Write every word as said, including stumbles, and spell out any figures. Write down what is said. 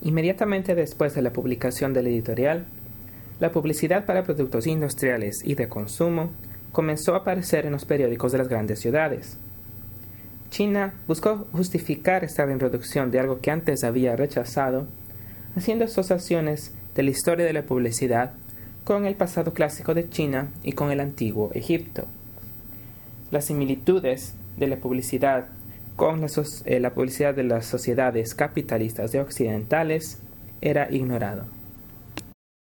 Inmediatamente después de la publicación del editorial, la publicidad para productos industriales y de consumo comenzó a aparecer en los periódicos de las grandes ciudades. China buscó justificar esta reintroducción de algo que antes había rechazado, haciendo asociaciones de la historia de la publicidad con el pasado clásico de China y con el antiguo Egipto. Las similitudes de la publicidad con la, so- eh, la publicidad de las sociedades capitalistas de occidentales era ignorado.